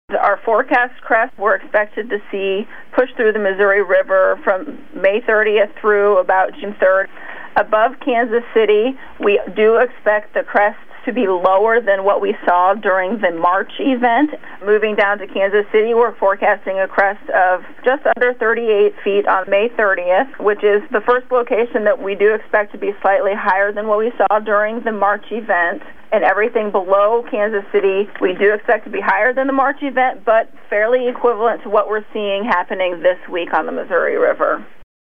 Our forecast crest we're expected to see push through the Missouri River from May 30th through about June 3rd. Above Kansas City, we do expect the crests to be lower than what we saw during the March event. Moving down to Kansas City, we're forecasting a crest of just under 38 feet on May 30th, which is the first location that we do expect to be slightly higher than what we saw during the March event. And everything below Kansas City, we do expect to be higher than the March event, but fairly equivalent to what we're seeing happening this week on the Missouri River.